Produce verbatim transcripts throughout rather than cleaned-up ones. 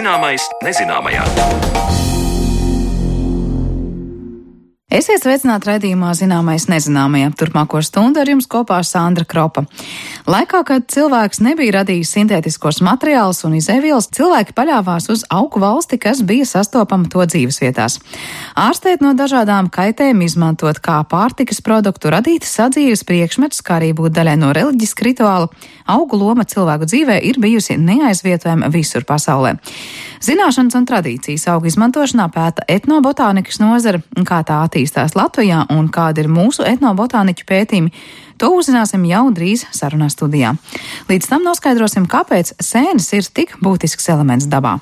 Zināmais nezināmajā. Esiet sveicināti raidījumā Zināmais nezināmajā. Turpmāko stundu ar jums kopā Sandra Kropa. Laikā, kad cilvēks nebija radījis sintētiskos materiālus un izēvielas, cilvēki paļāvās uz augu valsti, kas bija sastopama to dzīvesvietās. Ārstēt no dažādām kaitēm, izmantot kā pārtikas produktu, radīt sadzīves priekšmetus, kā arī būt daļai no reliģiska rituāla, augu loma cilvēku dzīvē ir bijusi neaizvietojama visur pasaulē. Zināšanas un tradīcijas augu izmantošanā pēta etnobotānikas nozara, kā tā attīstās Latvijā un kādi ir mūsu etnobotāniķu pētījumi. To uzzināsim jau drīz sarunā studijā. Līdz tam noskaidrosim, kāpēc sēnes ir tik būtisks elements dabā.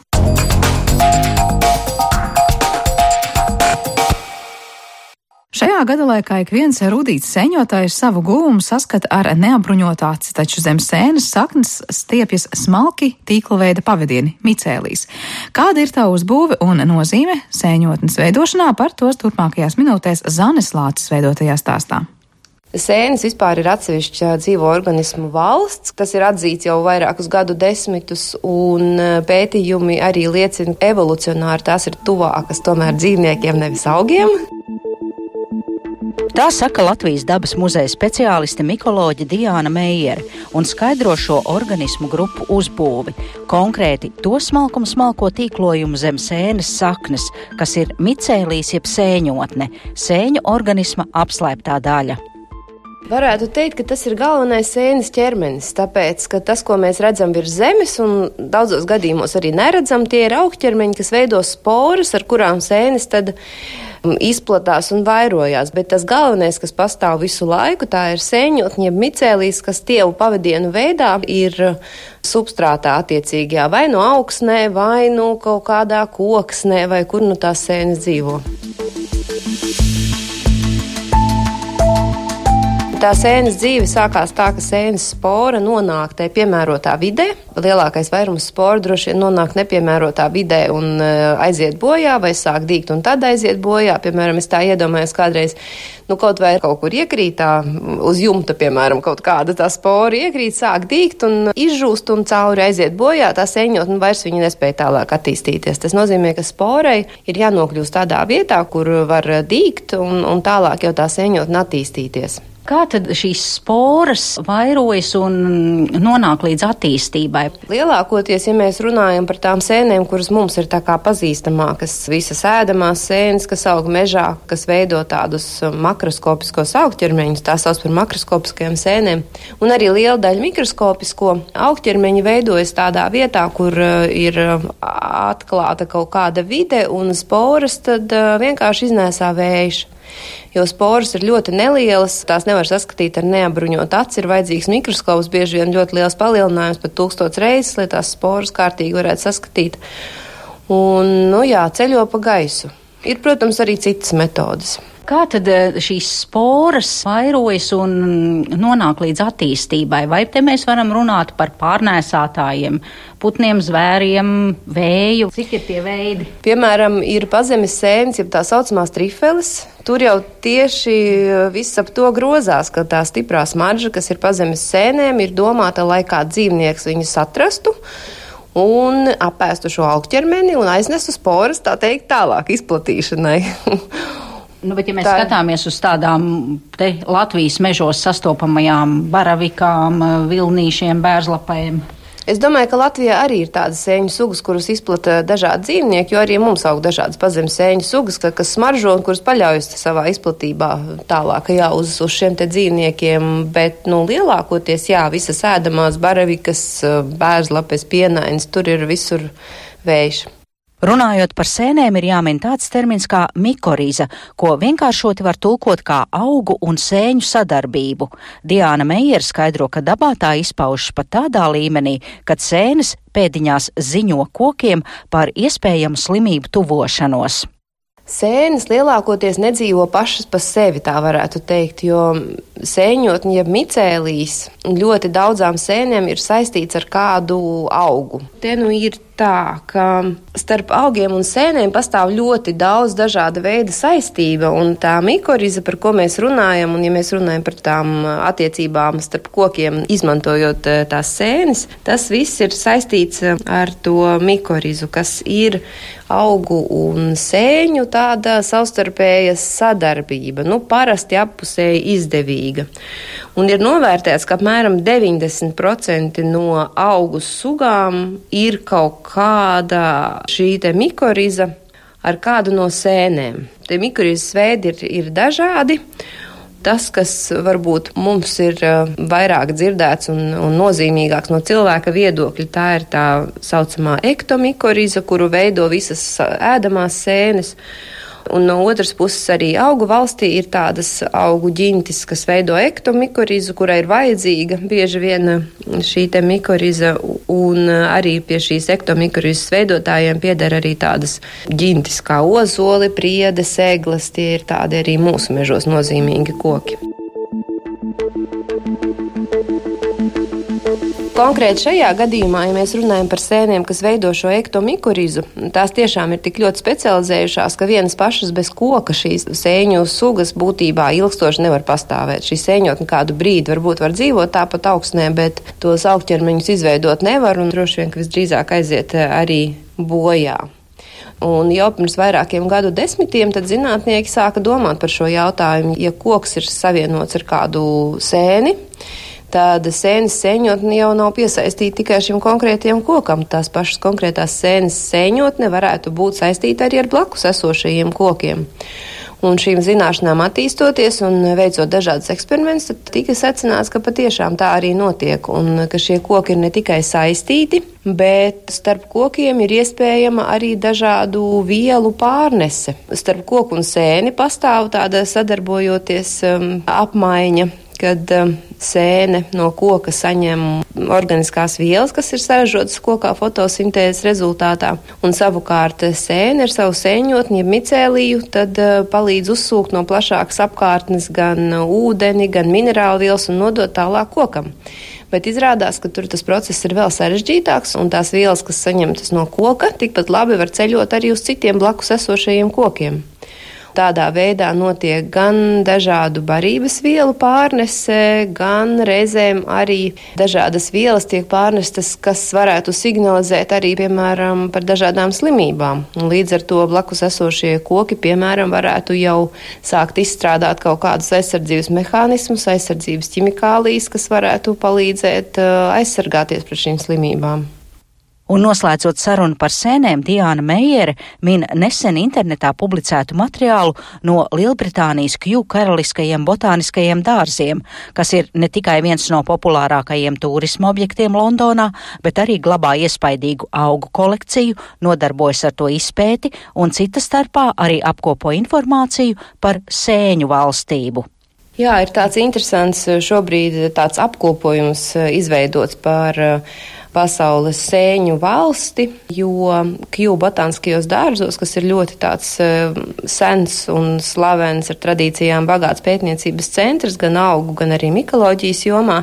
Šajā gadalaikā ik viens rudīts sēņotājs savu guvumu saskata ar neapbruņotu aci, taču zem sēnes saknes stiepjas smalki tīkla veida pavadieni – micēlijas. Kāda ir tā uzbūve un nozīme sēņotnes veidošanā, par tos turpmākajās minūtēs Zanes Lāces veidotajā stāstā. Sēnes vispār ir atsevišķa dzīvo organismu valsts, tas ir atzīts jau vairākus gadu desmitus, un pētījumi arī liecina evolucionāri, tās ir tuvākas tomēr dzīvniekiem, nevis augiem. Tā saka Latvijas dabas muzeja speciāliste mikoloģe Diāna Meijere un skaidro šo organismu grupu uzbūvi, konkrēti to smalkumu smalko tīklojumu zem sēnes saknes, kas ir micēlijas jeb sēņotne, sēņu organisma apslēptā daļa. Varētu teikt, ka tas ir galvenais sēnes ķermenis, tāpēc, ka tas, ko mēs redzam virs zemes un daudzos gadījumos arī neredzam, tie ir augķermeņi, kas veido sporas, ar kurām sēnes tad izplatās un vairojās, bet tas galvenais, kas pastāv visu laiku, tā ir sēņotne, jeb micēlijas, kas tievu pavadienu veidā ir substrātā attiecīgajā, vai no augsnē, vai no kaut kādā koksnē, vai kur nu tās sēnes dzīvo. Tā sēnes dzīve sākās tā, ka sēnes spora nonāk tai piemērotā vidē. Lielākais vairums sporu droši vien nonāk nepiemērotā vidē un aiziet bojā vai sāk dīgt un tad aiziet bojā. Piemēram, es tā iedomājos kādreiz, nu kaut vai kaut kur iekrītā uz jumta, piemēram, kaut kāda tā spora iekrīt, sāk dīgt un izžūst un cauri aiziet bojā. Tā sēņotne vairs viņa nespēja tālāk attīstīties. Tas nozīmē, ka sporai ir jānokļūst tādā vietā, kur var dīgt un, un tālāk jau tā sēņotne attīstīties. Kā tad šīs sporas vairojas un nonāk līdz attīstībai? Lielākoties, ja mēs runājam par tām sēnēm, kuras mums ir tā kā pazīstamākas, visas ēdamās sēnes, kas aug mežā, kas veido tādus makroskopiskos augķermeņus, tā sauc par makroskopiskajām sēnēm, un arī liela daļa mikroskopisko augķermeņu veidojas tādā vietā, kur ir atklāta kaut kāda vide, un sporas tad vienkārši iznēsā vējš. Jo sporas ir ļoti nelielas, tās nevar saskatīt ar neapbruņotu aci, ir vajadzīgs mikroskops, bieži vien ļoti liels palielinājums, pat tūkstots reizes, lai tās sporas kārtīgi varētu saskatīt. Un, nu jā, ceļo pa gaisu. Ir, protams, arī citas metodas. Kā tad šīs sporas vairojas un nonāk līdz attīstībai? Vai te mēs varam runāt par pārnēsātājiem, putniem, zvēriem, vēju? Cik ir tie veidi? Piemēram, ir pazemes sēnes, jeb tā saucamās trifeles. Tur jau tieši viss ap to grozās, ka tā stiprā smarža, kas ir pazemes sēnēm, ir domāta, lai kā dzīvnieks viņus atrastu un apēstu šo augķermeni un aiznestu sporas, tā teikt, tālāk izplatīšanai. Nu, bet ja mēs tā... skatāmies uz tādām te Latvijas mežos sastopamajām baravikām, vilnīšiem, bērzlapēm. Es domāju, ka Latvijā arī ir tādas sēņu sugas, kuras izplata dažādi dzīvnieki, jo arī mums aug dažādas pazemes sēņu sugas, kas smaržo un kuras paļaujas savā izplatībā tālākajā uz, uz šiem te dzīvniekiem. Bet, nu, lielākoties, jā, visas ēdamās baravikas, bērzlapes, pienainas, tur ir visur vējš. Runājot par sēnēm, ir jāmin tāds termins kā mikoriza, ko vienkāršoti var tulkot kā augu un sēņu sadarbību. Diāna Meijere skaidro, ka dabā tā izpaužas pat tādā līmenī, kad sēnes pēdiņās ziņo kokiem par iespējamu slimību tuvošanos. Sēnes lielākoties nedzīvo pašas pa sevi, tā varētu teikt, jo sēņotņi, jeb micēlijas, ļoti daudzām sēnēm ir saistīts ar kādu augu. Te nu ir tā, ka starp augiem un sēnēm pastāv ļoti daudz dažāda veida saistība, un tā mikoriza, par ko mēs runājam, un ja mēs runājam par tām attiecībām starp kokiem, izmantojot tās sēnes, tas viss ir saistīts ar to mikorizu, kas ir augu un sēņu tāda savstarpēja sadarbība, nu parasti appusēji izdevīga. Un ir novērtēts, ka apmēram deviņdesmit procenti no augu sugām ir kaut kāda šī te mikoriza ar kādu no sēnēm. Tie mikorizas veidi ir, ir dažādi. Tas, kas varbūt mums ir vairāk dzirdēts un, un nozīmīgāks no cilvēka viedokļa, tā ir tā saucamā ektomikoriza, kuru veido visas ēdamās sēnes. Un no otras puses arī augu valstī ir tādas augu ģintis, kas veido ektomikorizu, kurai ir vajadzīga bieži vien šī te mikoriza, un arī pie šīs ektomikorizas veidotājiem pieder arī tādas ģintis kā ozoli, priede, seglas, tie ir tādi arī mūsu mežos nozīmīgi koki. Konkrēti šajā gadījumā, ja mēs runājam par sēnēm, kas veido šo ektomikorizu, tās tiešām ir tik ļoti specializējušās, ka vienas pašas bez koka šīs sēņu sugas būtībā ilgstoši nevar pastāvēt. Šī sēņotne kādu brīdi varbūt var dzīvot tāpat augstnē, bet tos augķermeņus izveidot nevar un droši vien, ka visdrīzāk aiziet arī bojā. Un jau pirms vairākiem gadu desmitiem tad zinātnieki sāka domāt par šo jautājumu. Ja koks ir savienots ar kādu sēni, tad sēnes sēņotne jau nav piesaistīta tikai šim konkrētajam kokam. Tās pašas konkrētās sēnes sēņotne varētu būt saistīta arī ar blakus esošajiem kokiem. Un šīm zināšanām attīstoties un veicot dažādas eksperimentus, tad tika secināts, ka patiešām tā arī notiek un ka šie koki ir ne tikai saistīti, bet starp kokiem ir iespējama arī dažādu vielu pārnese. Starp koku un sēni pastāv tāda sadarbojoties um, apmaiņa, kad um, sēne no koka saņem organiskās vielas, kas ir saražotas kokā fotosintēzes rezultātā, un savukārt sēne ar savu sēņotni, ja micēliju, tad uh, palīdz uzsūkt no plašākas apkārtnes gan uh, ūdeni, gan minerālu vielas un nodot tālāk kokam. Bet izrādās, ka tur tas process ir vēl sarežģītāks, un tās vielas, kas saņemtas no koka, tikpat labi var ceļot arī uz citiem blakus esošajiem kokiem. Tādā veidā notiek gan dažādu barības vielu pārnese, gan reizēm arī dažādas vielas tiek pārnestas, kas varētu signalizēt arī, piemēram, par dažādām slimībām. Un līdz ar to blakus esošie koki, piemēram, varētu jau sākt izstrādāt kaut kādus aizsardzības mehānismus, aizsardzības ķimikālijas, kas varētu palīdzēt aizsargāties pret šīm slimībām. Un noslēdzot sarunu par sēnēm, Diāna Meiere min nesen internetā publicētu materiālu no Lielbritānijas Kew karaliskajiem botāniskajiem dārziem, kas ir ne tikai viens no populārākajiem turisma objektiem Londonā, bet arī glabā iespaidīgu augu kolekciju, nodarbojas ar to izpēti un cita starpā arī apkopo informāciju par sēņu valstību. Jā, ir tāds interesants šobrīd tāds apkopojums izveidots par pasaules sēņu valsti, jo Kew botāniskajos dārzos, kas ir ļoti tāds sens un slavens ar tradīcijām bagāts pētniecības centrs, gan augu, gan arī mikoloģijas jomā,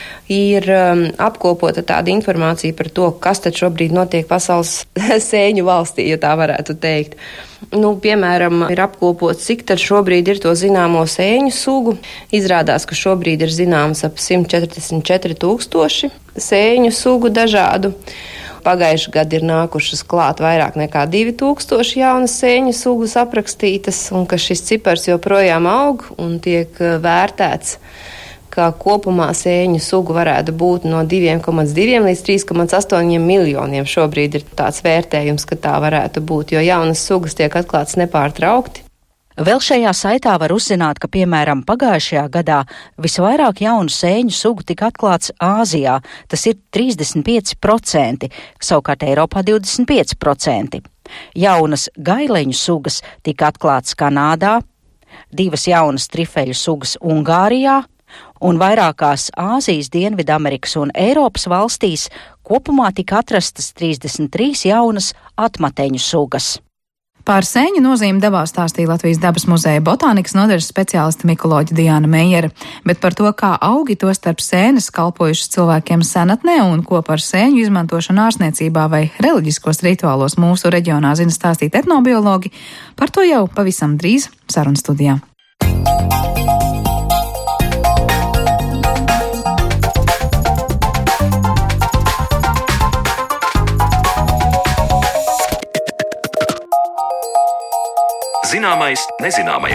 ir um, apkopota tāda informācija par to, kas tad šobrīd notiek pasaules sēņu valstī, ja tā varētu teikt. Nu, piemēram, ir apkopots, cik tad šobrīd ir to zināmo sēņu sugu. Izrādās, ka šobrīd ir zināms ap simt četrdesmit četri tūkstoši sēņu sugu dažādu. Pagājuši gadu ir nākušas klāt vairāk nekā divi tūkstoši jaunas sēņu sugas aprakstītas, un ka šis cipars joprojām aug un tiek vērtēts, ka kopumā sēņu sugu varētu būt no divi komats divi līdz trīs komats astoņi miljoniem. Šobrīd ir tāds vērtējums, ka tā varētu būt, jo jaunas sugas tiek atklātas nepārtraukti. Vēl šajā saitā var uzzināt, ka, piemēram, pagājušajā gadā visvairāk jaunu sēņu sugu tika atklāts Āzijā, tas ir trīsdesmit pieci procenti, savukārt Eiropā divdesmit pieci procenti. Jaunas gaileņu sugas tika atklātas Kanādā, divas jaunas trifeļu sugas Ungārijā, un vairākās Āzijas, Dienvidamerikas un Eiropas valstīs kopumā tika atrastas trīsdesmit trīs jaunas atmateņu sugas. Par sēņu nozīmi dabā stāstīja Latvijas dabas muzeja botānikas nodaļas speciāliste mikoloģe Diāna Meijere, bet par to, kā augi to starp sēnes kalpojušas cilvēkiem senatnē un ko par sēņu izmantošanu ārstniecībā vai reliģiskos rituālos mūsu reģionā zina stāstīt etnobiologi, par to jau pavisam drīz sarunu studijā. Zināmais nezināmajā.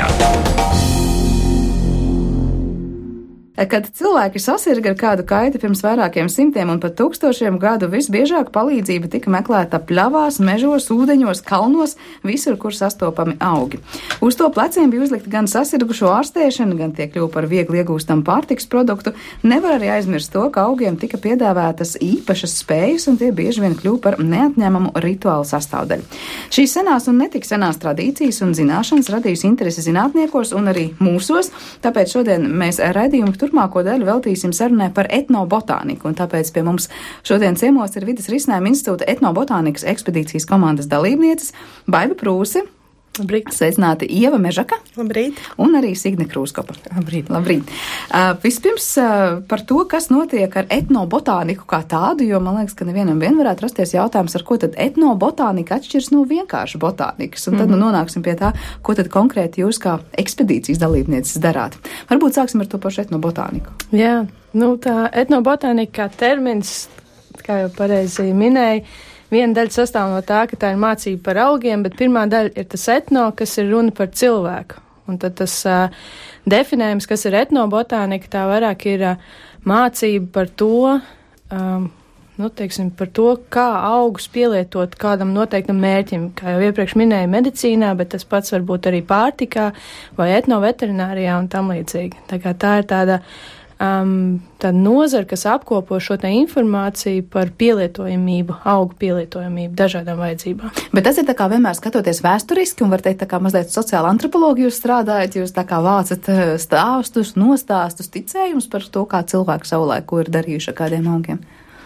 Kad cilvēki sasirga ar kādu kaiti pirms vairākiem simtiem un pat tūkstošiem gadu, visbiežāk palīdzība tika meklēta pļavās, mežos, ūdeņos, kalnos, visur, kur sastopami augi. Uz to pleciem bija uzlikta gan sasirgušo ārstēšana, gan tie kļuva par viegli iegūstam pārtiks produktu. Nevar arī aizmirst to, ka augiem tika piedāvātas īpašas spējas, un tie bieži vien kļuva par neatņemamu rituālu sastāvdaļu. Šīs senās un netik senās tradīcijas un zināšanas radījusi interesi zinātniekos un arī mūsos, tāpēc šodien mēs raidījumu turpmāko daļu veltīsim sarunai par etnobotāniku, un tāpēc pie mums šodien ciemos ir Vides risinājuma institūta etnobotānikas ekspedīcijas komandas dalībnieces Baiva Prūse. Labrīt. Sveicināti Ieva Mežaka. Labrīt. Un arī Signe Krūskopa. Labrīt. Labrīt. Uh, vispirms uh, par to, kas notiek ar etnobotāniku kā tādu, jo man liekas, ka nevienam vien varētu rasties jautājums, ar ko tad etnobotānika atšķirs no vienkārši botānikas. Un tad mm-hmm. nu nonāksim pie tā, ko tad konkrēti jūs kā ekspedīcijas dalībnieces darāt. Varbūt sāksim ar to pašu etnobotāniku. Jā, nu tā etnobotānika kā termins, kā jau pareizi minēja, viena daļa sastāv no tā, ka tā ir mācība par augiem, bet pirmā daļa ir tas etno, kas ir runa par cilvēku. Un tad tas uh, definējums, kas ir etnobotānika, tā vairāk ir uh, mācība par to, um, nu, teiksim, par to, kā augus pielietot kādam noteiktam mērķim. Kā jau iepriekš minēju medicīnā, bet tas pats var būt arī pārtikā vai etnoveterinārijā un tam līdzīgi. Tā kā tā ir tāda Um, tāda nozara, kas apkopo šo te informāciju par pielietojamību, augu pielietojamību dažādām vajadzībām. Bet tas ir tā kā vienmēr skatoties vēsturiski, un var teikt tā kā mazliet sociāla antropologi jūs strādājat, jūs tā kā vācat stāstus, nostāstus, ticējums par to, kā cilvēki savulaiku ir darījuši ar kādiem augiem.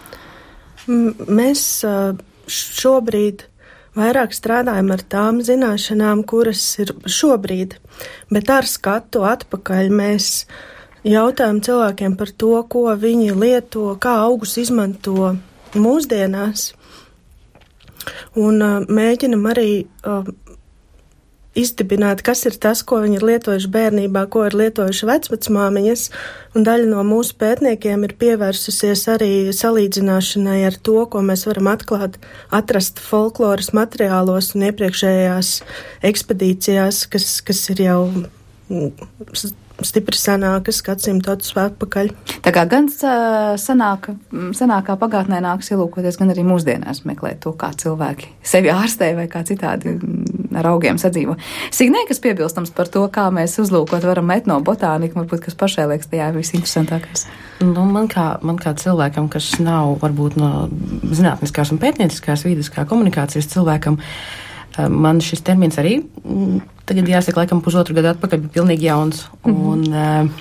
Mēs šobrīd vairāk strādājam ar tām zināšanām, kuras ir šobrīd, bet ar skatu atpakaļ mēs jautājam cilvēkiem par to, ko viņi lieto, kā augus izmanto mūsdienās, un uh, mēģinam arī uh, izdibināt, kas ir tas, ko viņi ir lietojuši bērnībā, ko ir lietojuši vecvecmāmiņas, un daļa no mūsu pētniekiem ir pievērsusies arī salīdzināšanai ar to, ko mēs varam atklāt, atrast folkloras materiālos un iepriekšējās ekspedīcijās, kas, kas ir jau stipri senākas, gadsimtus atpakaļ. Tā kā gan senāka, senākā pagātnē nāks ielūkoties, gan arī mūsdienās meklēt to, kā cilvēki sevi ārstē vai kā citādi ar augiem sadzīvo. Signē, kas piebilstams par to, kā mēs uzlūkot varam etnobotāniku, varbūt, kas pašai liekas tajā visinteresantākais? Nu, man, kā, man kā cilvēkam, kas nav varbūt no zinātniskās un pētnieciskās vides, kā komunikācijas cilvēkam, man šis termins arī tagad jāsaka, laikam pusotru gadu atpakaļ bija pilnīgi jauns. Mm-hmm. Un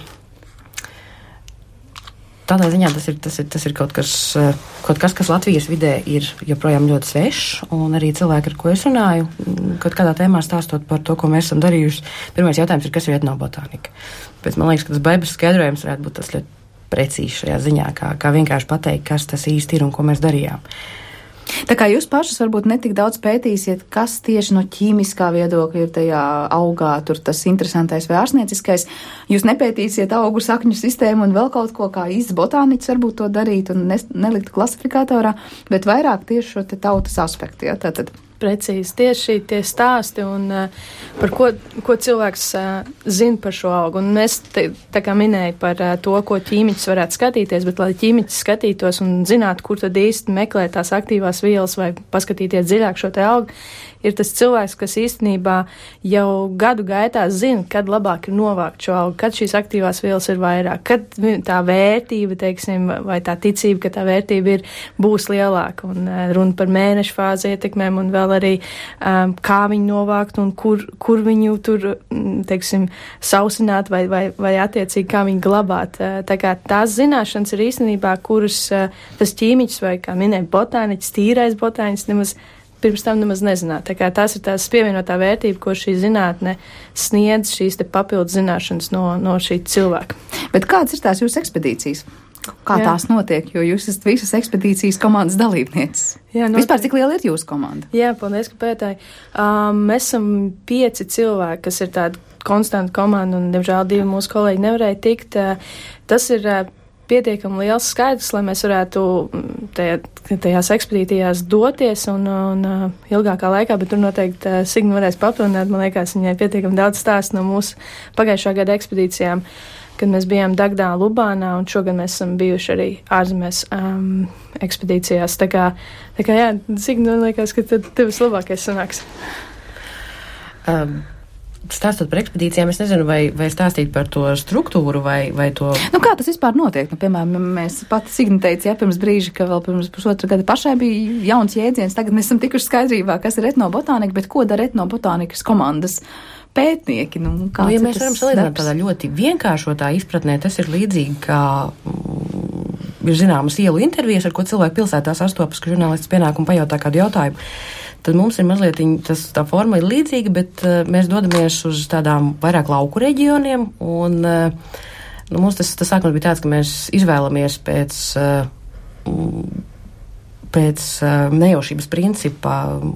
tādā ziņā tas ir, tas ir, tas ir kaut kas, kaut kas, kas Latvijas vidē ir joprojām ļoti svešs, un arī cilvēki, ar ko es runāju, kaut kādā tēmā stāstot par to, ko mēs esam darījuši. Pirmais jautājums ir, kas ir etnobotānika? Bet man liekas, ka tas Baibas skaidrojums varētu būt tas ļoti precīzi šajā ziņā, kā, kā vienkārši pateikt, kas tas īsti ir un ko mēs darījām. Tā kā jūs pašas varbūt netik daudz pētīsiet, kas tieši no ķīmiskā viedokļa ir tajā augā, tur tas interesantais vai ārstnieciskais, jūs nepētīsiet augu sakņu sistēmu un vēl kaut ko, kā īsts botāniķis varbūt to darīt un ne, nelikt klasifikatorā, bet vairāk tieši šo te tautas aspektu, ja, tātad. Precīzi, tieši tie stāsti un uh, par ko, ko cilvēks uh, zina par šo augu. Un mēs te, tā kā minēju par uh, to, ko ķīmiķis varētu skatīties, bet lai ķīmiķis skatītos un zinātu, kur tad īsti meklēt tās aktīvās vielas vai paskatīties dziļāk šo te augu, ir tas cilvēks, kas īstenībā jau gadu gaitā zina, kad labāk ir novākt šo augu, kad šīs aktīvās vielas ir vairāk, kad tā vērtība, teiksim, vai tā ticība, ka tā vērtība ir, būs lielāka. Un uh, runa par mēnešu fāzi ietekmēm un vēl arī um, kā viņu novākt un kur, kur viņu tur, teiksim, sausināt vai, vai, vai attiecīgi kā viņu glabāt. Uh, tā kā tās zināšanas ir īstenībā, kuras uh, tas ķīmiķis vai, kā minēja, botāniķis, tīrais botāniķis nemaz pirms tam nemaz nezināja. Tā kā tās ir tās pievienotā vērtība, ko šī zinātne sniedz šīs te papildus zināšanas no, no šī cilvēka. Bet kādas ir tās jūsu ekspedīcijas? Kā Jā. Tās notiek, jo jūs esat visas ekspedīcijas komandas dalībnieces? Jā, notiek. Vispār cik liela ir jūsu komanda? Jā, paldies, ka pētāji. Um, mēs esam pieci cilvēki, kas ir tāda konstanta komanda, un, diemžēl, divi mūsu kolēģi nevarēja tikt. Uh, tas ir uh, pietiekami liels skaidrs, lai mēs varētu tajā, tajās ekspedīcijās doties un, un uh, ilgākā laikā, bet tur noteikti uh, Signa varēs papildināt. Man liekas, viņai pietiekami daudz stāst no mūsu pagājušā gada ekspedīcijām, kad mēs bijām Dagdā, Lubānā, un šogad mēs esam bijuši arī ārzemēs um, ekspedīcijās. Tā kā, tā kā jā, Signa, man liekas, ka tev vislabākais sanāks. Um. Stāstot par ekspedīcijām, es nezinu, vai, vai stāstīt par to struktūru vai, vai to... Nu, kā tas vispār notiek? Nu, piemēram, mēs pati Signa teica, jā, pirms brīža, ka vēl pirms pusotra gada pašai bija jauns jēdziens, tagad mēs esam tikuši skaidrībā, kas ir etnobotānika, bet ko dara etnobotānikas komandas pētnieki? Nu, nu, ja mēs varam salīdzināt tādā ļoti vienkāršotā izpratnē, tas ir līdzīgi, kā mm, ir zināmas ielu intervijas, ar ko cilvēki pilsētā sastopas, ka žurnālists pienāk un pajautā kādu jautājumu. Tad mums ir mazliet, tas, tā forma ir līdzīga, bet uh, mēs dodamies uz tādām vairāk lauku reģioniem, un uh, nu, mums tas, tas sākums bija tāds, ka mēs izvēlamies pēc, uh, pēc uh, nejaušības principa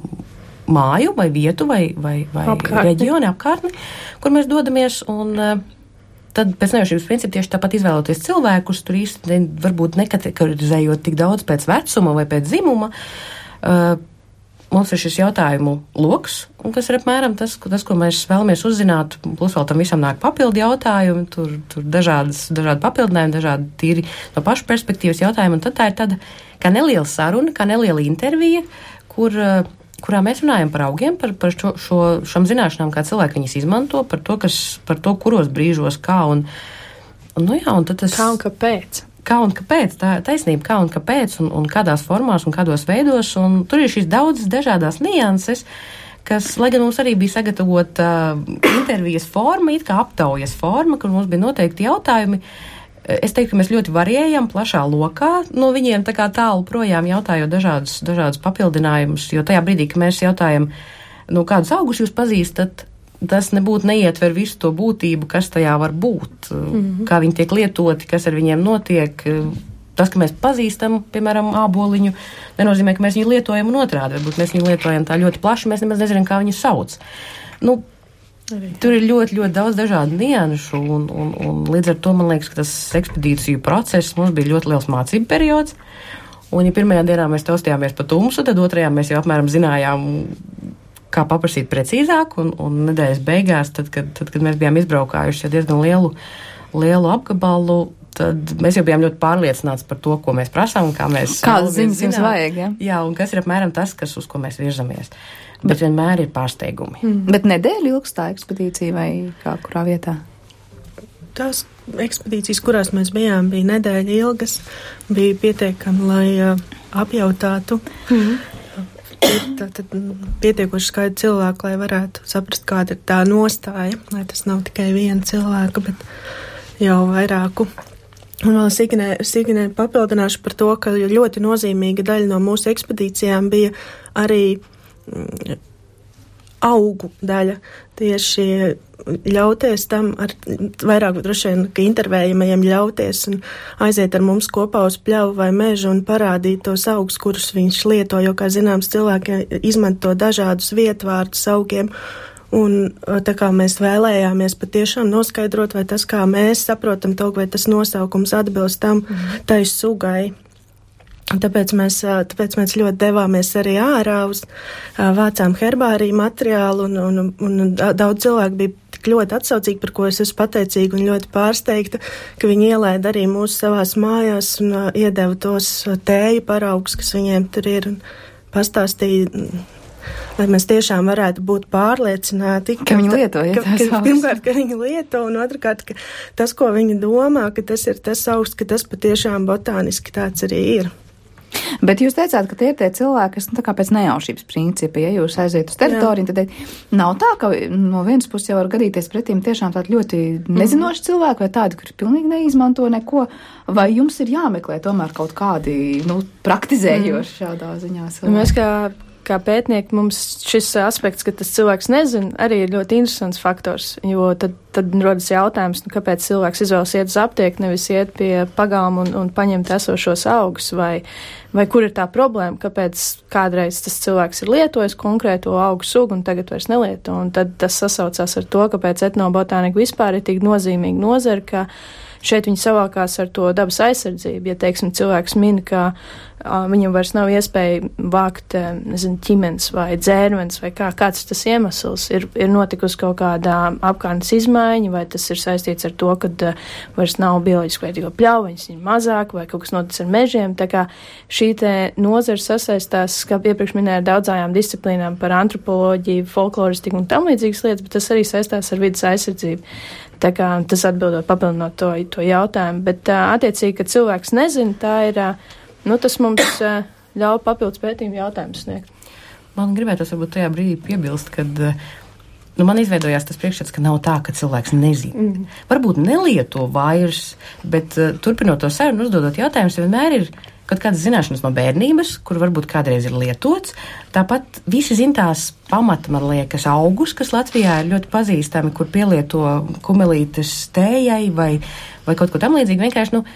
māju vai vietu vai, vai, vai apkārtni. Reģioni, apkārtni, kur mēs dodamies, un uh, tad pēc nejaušības principa tieši tāpat izvēloties cilvēkus, tur īsti varbūt nekategorizējot tik daudz pēc vecuma vai pēc dzimuma, uh, mums ir šis jautājumu loks, un kas ir apmēram tas, tas, ko mēs vēlamies uzzināt, plus vēl tam visam nāk papildu jautājumi, tur, tur dažādas, dažādi papildinājumi, dažādi tīri no pašu perspektīvas jautājumi, un tad tā ir tāda kā neliela saruna, kā neliela intervija, kur, kurā mēs runājam par augiem, par, par šo, šo, šām zināšanām, kā cilvēki viņas izmanto, par to, kas, par to, kuros brīžos, kā, un, un nu jā, un tad tas... Kā un kāpēc? Kā un kāpēc, tā taisnība, kā un kāpēc, un, un kādās formās un kādos veidos, un tur ir šīs daudzas dažādās nianses, kas, lai gan mums arī bija sagatavota uh, intervijas forma, it kā aptaujas forma, kur mums bija noteikti jautājumi. Es teiktu, ka mēs ļoti variējam plašā lokā no viņiem, tā kā tālu projām jautājot dažādus, dažādus papildinājumus, jo tajā brīdī, ka mēs jautājam, nu, kādus augus jūs pazīstat, tas nebūtu neietver visu to būtību, kas tajā var būt, mm-hmm. kā viņi tiek lietoti, kas ar viņiem notiek. Tas, ka mēs pazīstam, piemēram, āboliņu, nenozīmē, ka mēs viņu lietojam un otrādi. Varbūt mēs viņu lietojam tā ļoti plaši, mēs nemaz nezinām, kā viņu sauc. Nu, arī. Tur ir ļoti, ļoti daudz dažādu nianšu, un, un, un līdz ar to man liekas, ka tas ekspedīciju process mums bija ļoti liels mācību periods. Un ja pirmajā dienā mēs taustījāmies pa tumsu, tad otrajā mēs jau apmēram zinājām, kā paprasīt precīzāk, un, un nedēļas beigās, tad kad, tad, kad mēs bijām izbraukājuši diezgan lielu, lielu apgabalu, tad mēs jau bijām ļoti pārliecināts par to, ko mēs prasām, kā mēs... Kādas ziņas jums vajag, ja? Jā, un kas ir apmēram tas, kas, uz ko mēs virzamies. Bet, bet vienmēr ir pārsteigumi. Mm. Bet nedēļa ilgs tā ekspedīcija vai kā kurā vietā? Tās ekspedīcijas, kurās mēs bijām, bija nedēļa ilgas, bija pietiekami, lai uh, apjautātu... Mm. Tā, tad pietiekoši skaidri cilvēku, lai varētu saprast, kāda ir tā nostāja, lai tas nav tikai viena cilvēka, bet jau vairāku. Un vēl Signē, Signē papildināšu par to, ka ļoti nozīmīga daļa no mūsu ekspedīcijām bija arī mm, augu daļa. Tieši ļauties tam ar vairāk droši vien, ka intervējamajiem ļauties un aiziet ar mums kopā uz pļavu vai mežu un parādīt tos augus, kurus viņš lieto, jo, kā zināms, cilvēki izmanto dažādus vietvārdus augiem. Un tā kā mēs vēlējāmies patiešām noskaidrot, vai tas, kā mēs saprotam to, vai tas nosaukums atbilst tam mm. tai sugai. Tāpēc mēs, tāpēc mēs ļoti devāmies arī ārā uz, vācām herbāriju materiālu, un, un, un daudz cilvēku bija tik ļoti atsaucīgi, par ko es esmu pateicīga un ļoti pārsteigta, ka viņi ielaida arī mūsu savās mājās un iedeva tos tēju paraugus, kas viņiem tur ir, un pastāstīja, lai mēs tiešām varētu būt pārliecināti, ka, ka viņi lieto, ja ka, ka, pirmkārt, ka viņi lieto, un otrkārt, ka tas, ko viņi domā, ka tas ir tas augs, ka tas patiešām botāniski tāds arī ir. Bet jūs teicāt, ka tie ir tie cilvēki, kas, nu, tā kā pēc nejaušības principa, ja jūs aiziet uz teritoriju, tad nav tā, ka no vienas puses jau var gadīties pretīm tiešām tādi ļoti nezinoši mm. cilvēki, vai tādi, kuri pilnīgi neizmanto neko, vai jums ir jāmeklē tomēr kaut kādi, nu, praktizējoši mm. šādā ziņā cilvēki? Mēs kā kā pētnieki, mums šis aspekts, ka tas cilvēks nezina, arī ir ļoti interesants faktors, jo tad, tad rodas jautājums, nu, kāpēc cilvēks izvēlas iet uz aptieku, nevis iet pie pagalma un, un paņemt esošos augus, vai, vai kur ir tā problēma, kāpēc kādreiz tas cilvēks ir lietojis konkrēto augu sugu un tagad vairs nelieto, un tad tas sasaucās ar to, kāpēc etnobotānika vispār ir tik nozīmīga nozara, ka šeit viņi savākās ar to dabas aizsardzību. Ja, teiksim, cilvēks min, ka a, viņam vairs nav iespēja vākt, nezinu, ķimens vai dzērmens vai kā, kāds tas iemesls ir, ir notikusi kaut kādā apkārtnes izmaiņa, vai tas ir saistīts ar to, ka a, vairs nav bioloģiski vajadzīgo pļauju, viņas ir mazāk, vai kaut kas noticis ar mežiem. Tā kā šī te nozara sasaistās, kā iepriekš minēja, ar daudzājām disciplīnām par antropoloģiju, folkloristiku un tam līdzīgas lietas, bet tas arī saistās ar vidas aizsardzību. Tā kā tas atbildot, papildinot to, to jautājumu, bet uh, attiecīgi, ka cilvēks nezina, tā ir, uh, nu tas mums uh, ļauj papildus pētījumu jautājumus sniegt. Man gribētos varbūt tajā brīdī piebilst, kad uh, nu, man izveidojās tas priekšstats, ka nav tā, ka cilvēks nezina. Mm. Varbūt nelieto vairs, bet uh, turpinot to sarunu, uzdodot jautājumus, vienmēr ir kaut kādas zināšanas no bērnības, kur varbūt kādreiz ir lietots. Tāpat visi zin tās pamata, man liekas, augus, kas Latvijā ir ļoti pazīstami, kur pielieto kumelītes tējai vai, vai kaut ko tam līdzīgi. Vienkārši, nu,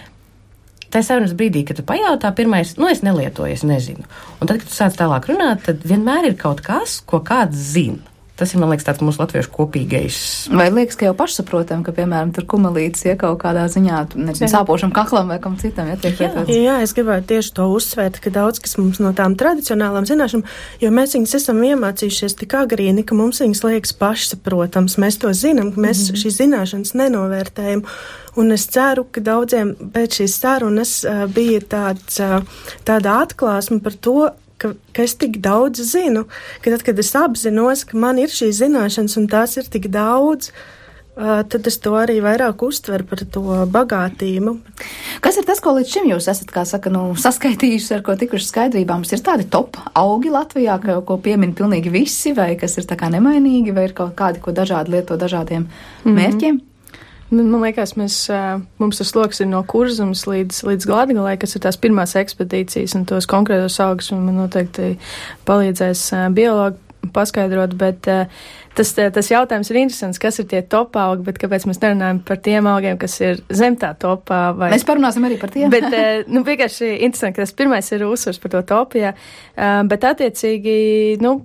tā sarunas brīdī, kad tu pajautā pirmais, nu, es nelietoju, es nezinu. Un tad, kad tu sāc tālāk runāt, tad vienmēr ir kaut kas, ko kāds zina. Tas ir, man liekas, tāds mūsu latviešu kopīgais. Vai liekas, ka jau pašsaprotam, ka, piemēram, tur kumelītes ja kaut kādā ziņā, nezinu, sāpošam kaklam vai kam citam, ja tiek lietots? Jā, es gribētu tieši to uzsvērt, ka daudz, kas mums no tām tradicionālām zināšanām, jo mēs viņas esam iemācījušies tik agrīni, ka mums viņas liekas pašsaprotams. Mēs to zinām, ka mēs mm-hmm. šīs zināšanas nenovērtējam. Un es ceru, ka daudziem pēc šīs sarunas uh, bija tāds, uh, tāda atklāsme par to, Ka, ka es tik daudz zinu, ka tad, kad es apzinos, ka man ir šīs zināšanas un tās ir tik daudz, uh, tad es to arī vairāk uztveru par to bagātību. Kas ir tas, ko līdz šim jūs esat, kā saka, nu, saskaitījuši, ar ko tikuši skaidrībā? Mums ir tādi top augi Latvijā, ka, ko piemin pilnīgi visi, vai kas ir tā kā nemainīgi, vai ir kaut kādi, ko dažādi lieto dažādiem mm-hmm. mērķiem? Man liekas, mēs, mums tas loks ir no Kurzemes līdz, līdz Latgalei, kas ir tās pirmās ekspedīcijas un tos konkrētos augus, un man noteikti palīdzēs biologi paskaidrot, bet tas, tas jautājums ir interesants, kas ir tie top augi, bet kāpēc mēs nerunājam par tiem augiem, kas ir zem tā topā. Vai... Mēs parunāsim arī par tiem. Bet, nu, vienkārši interesanti, ka tas pirmais ir uzsvars par to topijā, bet attiecīgi, nu,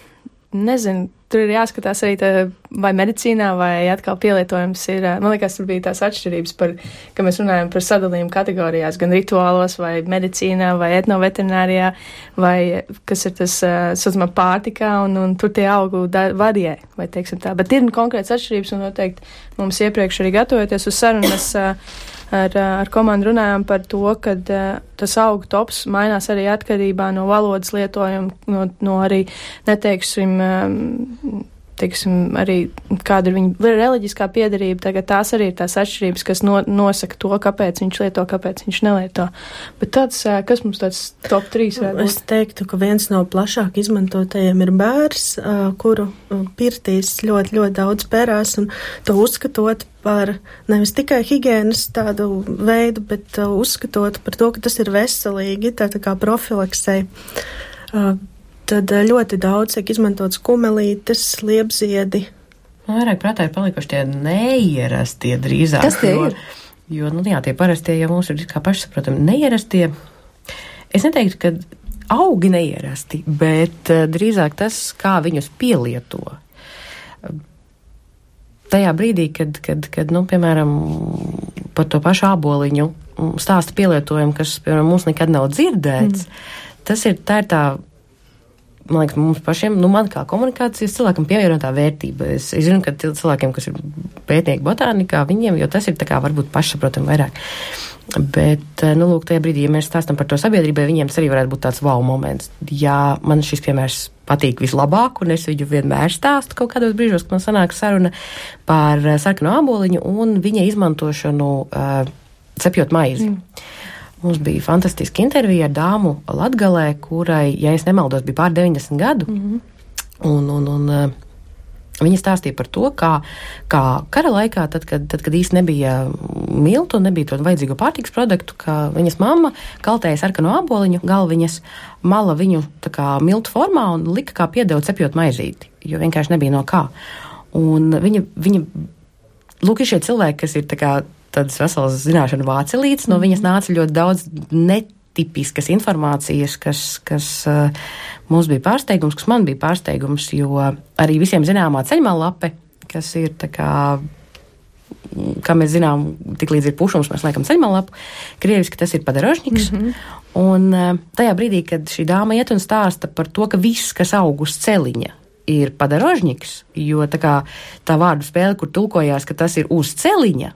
nezinu, tur ir jāskatās arī tā, vai medicīnā, vai atkal pielietojums ir, man liekas, tur bija tās atšķirības par, ka mēs runājam par sadalījumu kategorijās, gan rituālos, vai medicīnā, vai etnoveterinārijā, vai kas ir tas, saucamā, pārtikā, un, un tur tie augu varijē, vai teiksim tā. Bet ir konkrēts atšķirības, un noteikti mums iepriekš arī gatavojoties uz sarunas, Ar, ar komandu runājām par to, ka uh, tas augu tops mainās arī atkarībā no valodas lietojuma, no, no arī, neteiksim, um, teiksim, arī kāda ir viņa reliģiskā piederība, tagad tās arī ir tās atšķirības, kas no, nosaka to, kāpēc viņš lieto, kāpēc viņš nelieto. Bet tāds, uh, kas mums tāds top trīs varētu būt? Es teiktu, ka viens no plašāk izmantotajiem ir bērs, uh, kuru pirtīs ļoti, ļoti daudz pērās, un to uzskatot par nevis tikai higienas tādu veidu, bet uh, uzskatot par to, ka tas ir veselīgi, tā, tā kā profilaksei. Uh, tad ļoti daudz tiek izmantots kumelītes, liepziedi. Man vairāk prātā ir palikuši tie neierastie drīzāk. Kas tie jo, ir? Jo, nu jā, tie parastie jau mums ir kā pašsaprotami. Neierastie, es neteiktu, ka augi neierasti, bet uh, drīzāk tas, kā viņus pielieto. Tajā brīdī, kad, kad, kad, nu, piemēram, par to pašu āboliņu stāsta pielietojumu, kas, piemēram, mums nekad nav dzirdēts, mm. tas ir, tā ir tā, man liekas, mums pašiem, nu, man kā komunikācijas cilvēkam pievienotā vērtība. Es, es zinu, ka cilvēkiem, kas ir pētnieki botānikā, viņiem, jo tas ir tā kā varbūt pašsaprotam vairāk. Bet, nu, lūk, tajā brīdī, ja mēs stāstam par to sabiedrībai, viņiem tas arī varētu būt tāds wow moments. Jā, man šis piemērs patīk vislabāk, un es viņu vienmēr stāstu kaut kādos brīžos, kad man sanāk saruna par sarkano āboliņu un viņa izmantošanu uh, cepjot maizi. Mm. Mums bija fantastiska intervija ar dāmu Latgalē, kurai, ja es nemaldos, bija pār deviņdesmit gadu, mm-hmm. un, un, un Viņa stāstīja par to, kā, kā kara laikā, tad, kad, tad, kad īsti nebija miltu un nebija to vajadzīgo pārtikas produktu, ka viņas mamma kaltēja sarkano āboliņu galviņas, mala viņu tā kā miltu formā un lika kā piedevu cepjot maizīti, jo vienkārši nebija no kā. Un viņa, viņa lūk, ir šie cilvēki, kas ir tā kā tādas veselas zināšanu vācelītes, no viņas nāca ļoti daudz netipiskas informācijas, kas, kas uh, mums bija pārsteigums, kas man bija pārsteigums, jo arī visiem zināmā ceļmallape, kas ir tā kā, kā mēs zinām, tik līdz ir pušums, mēs liekam ceļmallapu, krieviski tas ir padarožņiks, mm-hmm. un uh, tajā brīdī, kad šī dāma iet un stāsta par to, ka viss, kas aug uz celiņa, ir padarožņiks, jo tā kā tā vārdu spēle, kur tulkojās, ka tas ir uz celiņa,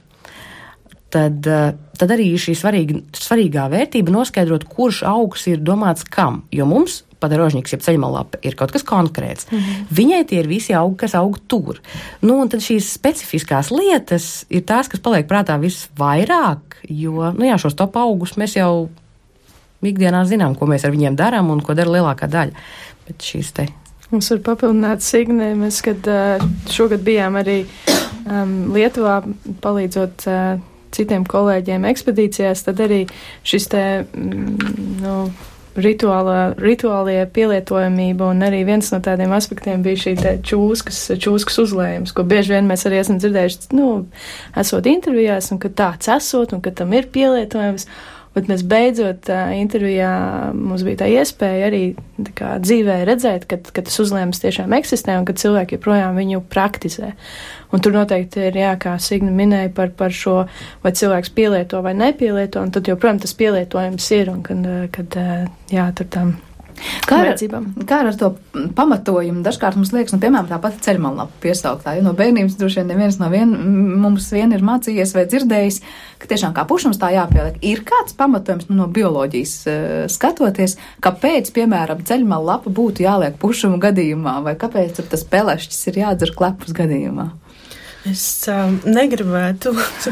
tad, tad arī šī svarīga, svarīgā vērtība noskaidrot, kurš augs ir domāts kam, jo mums padarožņiks, jeb ceļmalape, ir kaut kas konkrēts. Mm-hmm. Viņai tie ir visi augi, kas aug tur. Nu, un tad šīs specifiskās lietas ir tās, kas paliek prātā visvairāk, jo, nu jā, šos top augus mēs jau ikdienā zinām, ko mēs ar viņiem darām un ko dara lielākā daļa. Bet šīs te... Mums var papildināt Signe, mēs, kad šogad bijām arī um, Lietuvā palīdzot uh, citiem kolēģiem ekspedīcijās, tad arī šis te, mm, nu, rituālā, rituālie pielietojamība un arī viens no tādiem aspektiem bija šī te čūskas, čūskas uzlējums, ko bieži vien mēs arī esam dzirdējuši, nu, esot intervijās, un ka tāds esot, un ka tam ir pielietojums. Bet mēs beidzot uh, intervijā mums bija tā iespēja arī tā kā dzīvē redzēt, ka, ka tas uzlēmums tiešām eksistē un ka cilvēki joprojām viņu praktizē. Un tur noteikti ir, jā, kā Signe minēja par, par šo, vai cilvēks pielieto vai nepielieto, un tad joprojām tas pielietojums ir, un kad, kad jā, tur tam... Kā ar, kā ar to pamatojumu? Dažkārt mums liekas, nu, piemēram, tā pati ceļmallapu piesauktā, jo no bērnības droši vien neviens no vien, mums vien ir mācījies vai dzirdējis, ka tiešām kā pušums tā jāpieliek. Ir kāds pamatojums nu, no bioloģijas uh, skatoties, kāpēc, piemēram, ceļmallapa būtu jāliek pušumu gadījumā, vai kāpēc tur tas pelešķis ir jādzer klepus gadījumā? Es uh, negribētu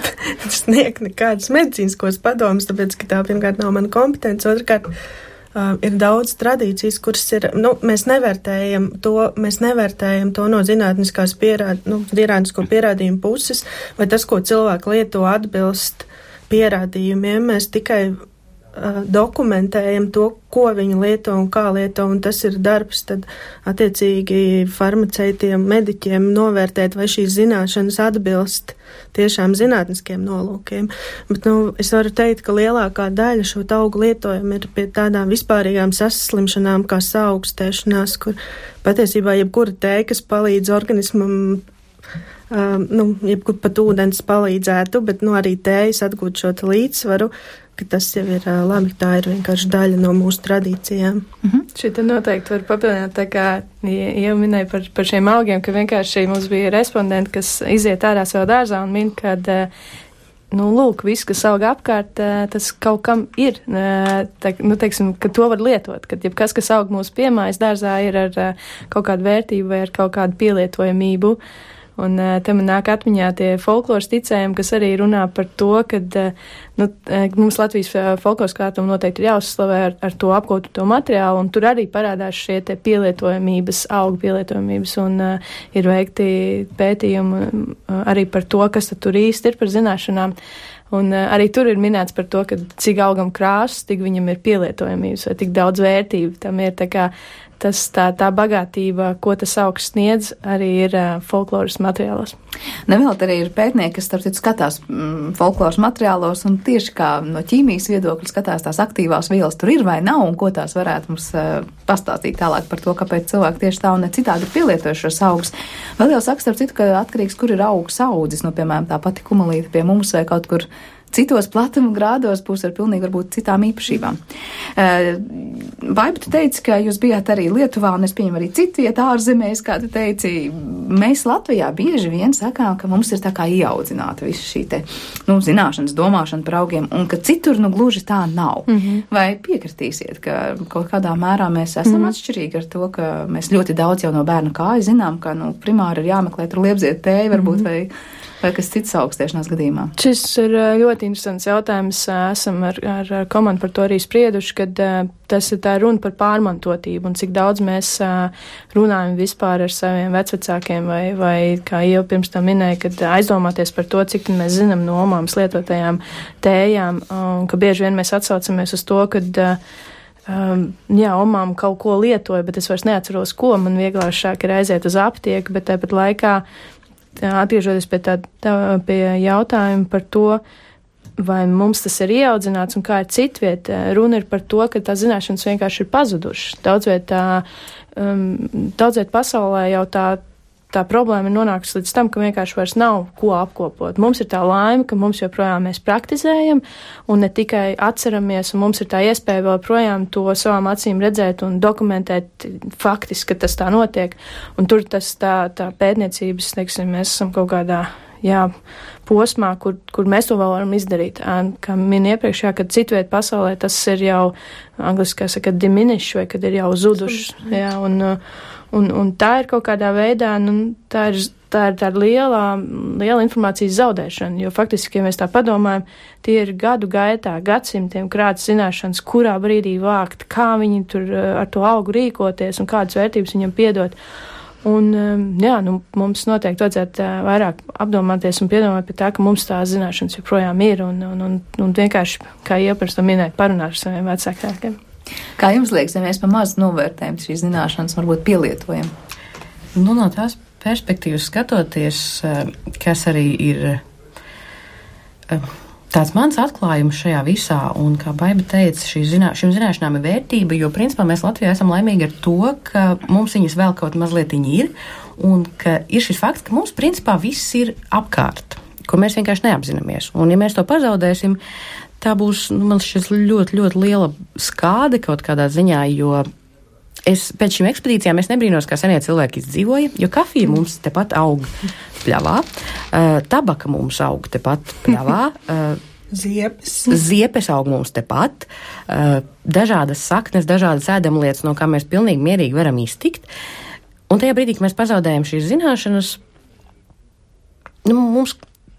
sniegt nekādas medicīniskos padomus, tāpēc, ka tā pirmkārt nav mana kompetence, otrkārt, Uh, ir daudz tradīcijas, kuras ir, nu, mēs nevērtējam to, mēs nevērtējam to no zinātniskās pierād, nu, zinātnisko pierādījumu puses, vai tas, ko cilvēki lieto, atbilst pierādījumiem. Mēs tikai uh, dokumentējam to, ko viņi lieto un kā lieto, un tas ir darbs, tad attiecīgi farmaceitiem, mediķiem novērtēt, vai šīs zināšanas atbilst tiešām zinātniskiem nolūkiem. Bet, nu, es varu teikt, ka lielākā daļa šo augu lietojumu ir pie tādām vispārīgām saslimšanām kā saaugstēšanās, kur patiesībā jebkura tēja, kas palīdz organismam, uh, nu, jebkur pat ūdens palīdzētu, bet, nu, arī tējas atgūt šo līdzsvaru, ka tas jau ir uh, labi, tā ir vienkārši daļa no mūsu tradīcijām. Mhm. Šita noteikti var papildināt, tā kā jau minēja par, par šiem augiem, ka vienkārši mums bija respondenti, kas iziet ārā savā dārzā un min, kad, nu, lūk, viss, kas aug apkārt, tas kaut kam ir, tā, nu, teiksim, ka to var lietot, kad jebkas, kas aug mūsu piemājas dārzā, ir ar kaut kādu vērtību vai ar kaut kādu pielietojamību. Un te man nāk atmiņā tie folkloras ticējumi, kas arī runā par to, ka nu, mums Latvijas folkloras kārtuma noteikti ir jāuzslavē ar, ar to apkotu to materiālu, un tur arī parādās šie te pielietojamības, augu pielietojamības, un uh, ir veikti pētījumi uh, arī par to, kas tad tur īsti ir par zināšanām. Un uh, arī tur ir minēts par to, ka cik augam krāsas, tik viņam ir pielietojamības, vai tik daudz vērtību tam ir, tā kā tas, tā, tā bagātība, ko tas augs sniedz, arī ir uh, folkloras materiālos. Nevēl arī ir pētnieki, kas starp citu skatās mm, folkloras materiālos un tieši kā no ķīmijas viedokļa skatās tās aktīvās vielas tur ir vai nav un ko tās varētu mums uh, pastāstīt tālāk par to, kāpēc cilvēki tieši tā un ne citādi ir pielietojuši šos augus. Vēl jau saka starp citu, ka atkarīgs, kur ir augs audzis, nu, piemēram, tā pati kumelīte pie mums vai kaut kur citos platuma grādos būs ar pilnīgi varbūt citām īpašībām. Baiba, tu teici, ka jūs bijāt arī Lietuvā, un es pieņemu arī citu vietu ārzemēs, kā tu teici. Mēs Latvijā bieži vien sakām, ka mums ir tā kā ieaudzināta visa šī te, nu, zināšanas, domāšana par augiem, un ka citur, nu, gluži tā nav. Mm-hmm. Vai piekritīsiet, ka kaut kādā mērā mēs esam mm-hmm. atšķirīgi ar to, ka mēs ļoti daudz jau no bērna kāja zinām, ka, nu, primāri ir jāmeklē tur liepziet tēju, varbūt, mm-hmm. vai vai kas cits augstiešanās gadījumā? Šis ir ļoti interesants jautājums. Esam ar, ar, ar komandu par to arī sprieduši, kad tas ir tā runa par pārmantotību un cik daudz mēs runājam vispār ar saviem vecvecākiem vai, vai kā jau pirms tam minēja, kad aizdomāties par to, cik mēs zinām no omāmas lietotajām tējām, un ka bieži vien mēs atsaucamies uz to, kad Um, jā, omām kaut ko lietoja, bet es vairs neatceros, ko. Man vieglākāk ir aiziet uz aptieku, bet tāpat laikā tā, atgriežoties pie, tā, tā, pie jautājuma par to, vai mums tas ir ieaudzināts un kā ir citvieta, runa ir par to, ka tā zināšanas vienkārši ir pazudušas. Daudzviet tā, um, daudzviet pasaulē jau tā tā problēma ir nonākusi līdz tam, ka vienkārši vairs nav ko apkopot. Mums ir tā laime, ka mums joprojām mēs praktizējam un ne tikai atceramies, un mums ir tā iespēja vēl projām to savām acīm redzēt un dokumentēt faktiski, ka tas tā notiek. Un tur tas tā, tā pētniecības, teiksim, mēs esam kaut kādā, jā, posmā, kur, kur mēs to vēl varam izdarīt. Un, kā min iepriekš, jā, kad citviet pasaulē tas ir jau, angliski kā saka, diminish, vai kad ir jau zudušs, jā, un Un, un tā ir kaut kādā veidā, nu, tā ir, tā ir tāda liela, liela informācijas zaudēšana, jo faktiski, ja mēs tā padomājam, tie ir gadu gaitā, gadsimtiem krātas zināšanas, kurā brīdī vākt, kā viņi tur ar to augu rīkoties un kādas vērtības viņam piedot. Un, jā, nu, mums noteikti vajadzētu vairāk apdomāties un piedomāt pie tā, ka mums tās zināšanas joprojām ir un, un, un, un vienkārši, kā iepriekš to minēju, parunāt ar saviem vecākiem. Kā jums liekas, ja mēs pa maz novērtējam šīs zināšanas, varbūt pielietojam? Nu, no tās perspektīvas skatoties, kas arī ir tāds mans atklājums šajā visā, un kā Baiba teica, šī zinā, šim zināšanām ir vērtība, jo principā mēs Latvijā esam laimīgi ar to, ka mums viņas vēl kaut mazlietiņi ir, un ka ir šis fakts, ka mums principā viss ir apkārt, ko mēs vienkārši neapzināmies. Un ja mēs to pazaudēsim, tā būs, nu, man šķiet, ļoti, ļoti liela skāde kaut kādā ziņā, jo es pēc šīm ekspedīcijām es nebrīnos, kā senie cilvēki izdzīvoja, jo kafija mums tepat aug pļavā, uh, tabaka mums aug tepat pļavā, uh, ziepes. ziepes aug mums tepat, uh, dažādas saknes, dažādas ēdamlietas, no kā mēs pilnīgi mierīgi varam iztikt. Un tajā brīdī, kad mēs pazaudējam šīs zināšanas, nu, mums